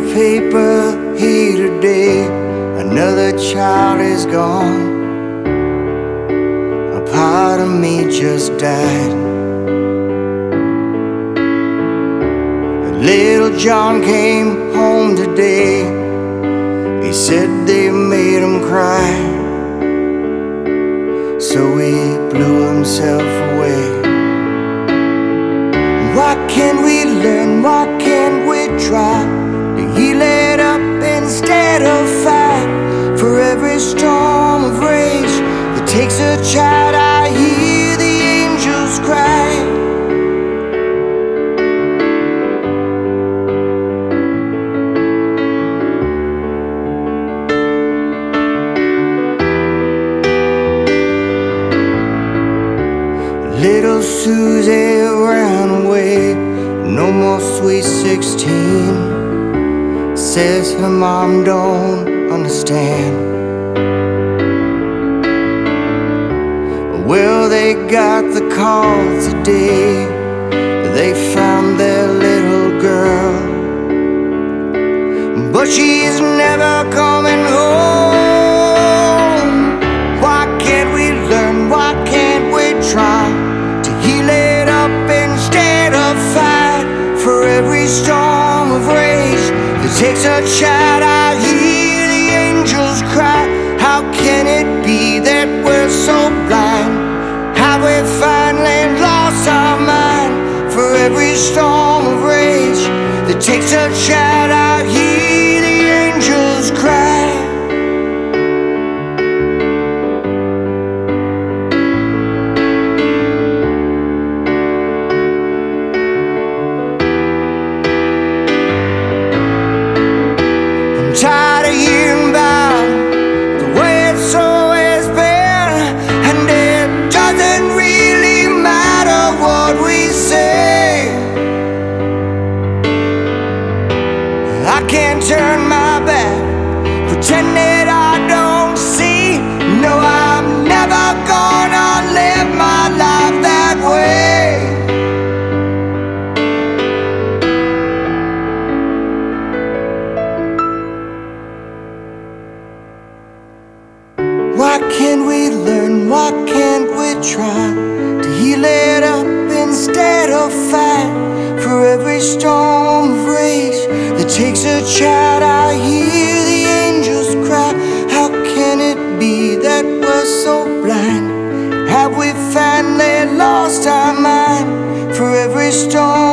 paper here today, another child is gone. A part of me just died. Little John came home today. He said they made him cry, so he blew himself away. Why can't we learn? Why can't we try to heal it up instead of fight? For every storm of rage that takes a child, I hear the angels cry. Little Susie ran away, no more sweet 16. Says her mom don't understand. Well, they got the call today. They found their little girl, but she's never coming home. Why can't we learn? Why can't we try to heal it up instead of fight? For every storm of rage that takes a child, I hear the angels cry. How can it be that we're so blind? Have we finally lost our mind? For every storm of rage that takes a child, I hear the angels cry. Tired of hearing about the way it's always been, and it doesn't really matter what we say. I can't turn my back, pretend that I don't see. No, I'm never gonna live my life that way. Why can't we learn? Why can't we try to heal it up instead of fight? For every storm of rage that takes a child, I hear the angels cry. How can it be that we're so blind? Have we finally lost our mind? For every storm